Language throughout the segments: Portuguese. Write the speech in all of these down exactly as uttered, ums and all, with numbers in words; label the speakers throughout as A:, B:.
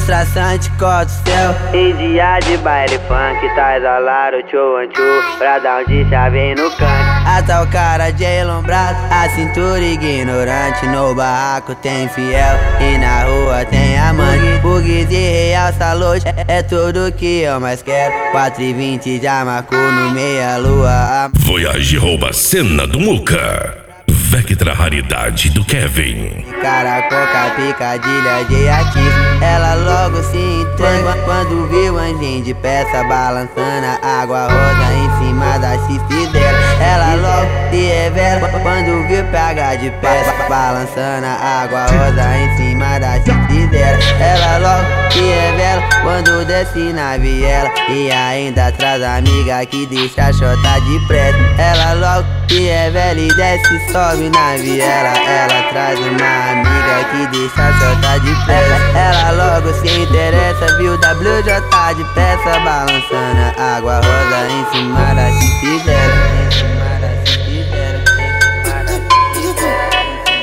A: Os traçantes cortam o céu.
B: Em dia de baile funk, tá exalado, tchô, antchô, pra dar um de chave no canto.
A: Até o cara de elombrado, a cintura ignorante. No barraco tem fiel e na rua tem amante. Bugues e realça luz, é tudo que eu mais quero. Quatro e vinte já marcou no meia-lua.
C: Voyage rouba a cena do Muca. Vectra raridade do Kevin.
A: Cara, coca, picadilha de ativo. Ela logo se entrega quando viu o anjinho de peça balançando a água rosa em cima da chifre dela. Ela logo se revela quando viu o P H de peça balançando a água rosa em cima da chifre dela. Ela logo se revela quando desce na viela e ainda traz a amiga que deixa a chota de pressa. Ela logo se revela e desce e sobe na viela. Ela traz uma amiga que deixa a chota de pressa. Ela logo se interessa, viu W J de peça balançando a água rosa em cima da chifre dela. Em cima da chifre dela, em cima da chifre dela,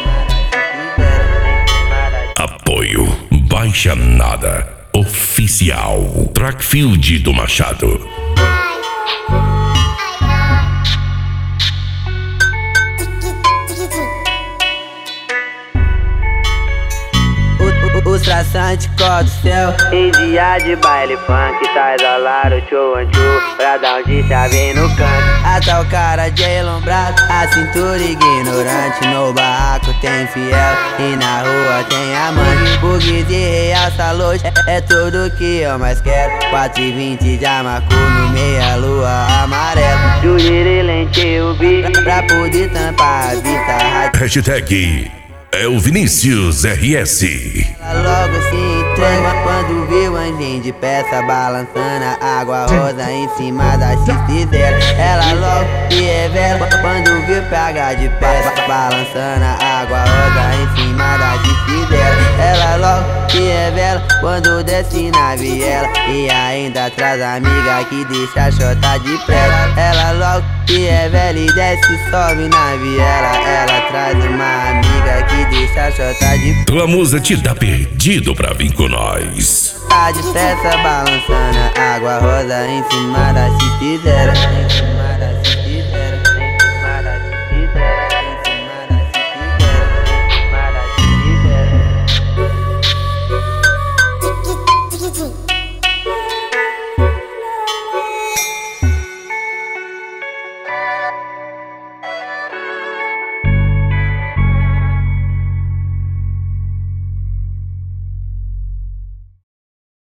A: em cima da chifre dela.
C: Apoio Baixa Nada Oficial. Trackfield do Machado.
A: Os traçantes cortam o céu.
B: Em dia de baile funk, tá exalado, tchô, antchô, pra dar um de chave no canto.
A: Até o cara de elombrado, a cintura ignorante. No barraco tem fiel e na rua tem amante. Bugues e realça luz, é tudo que eu mais quero. Quatro e vinte já marcou no meia-lua amarela.
B: Juriri lente o bicho
A: Pra poder tampar a vista.
C: Hashtag é o Vinícius R S.
A: Ela logo se entrega quando viu o anjinho de peça balançando a água rosa em cima da chifre dela. Ela logo se revela quando viu o P H de peça balançando a água rosa em cima da chifre dela. Ela logo se revela quando desce na viela e ainda traz a amiga que deixa a chota de pressa. Ela logo se revela e desce e sobe na viela. Ela traz uma amiga que deixa a chota de
C: Tua musa te dá perdido pra vir com nós.
A: Tá de peça balançando a água rosa em cima da chifre dela.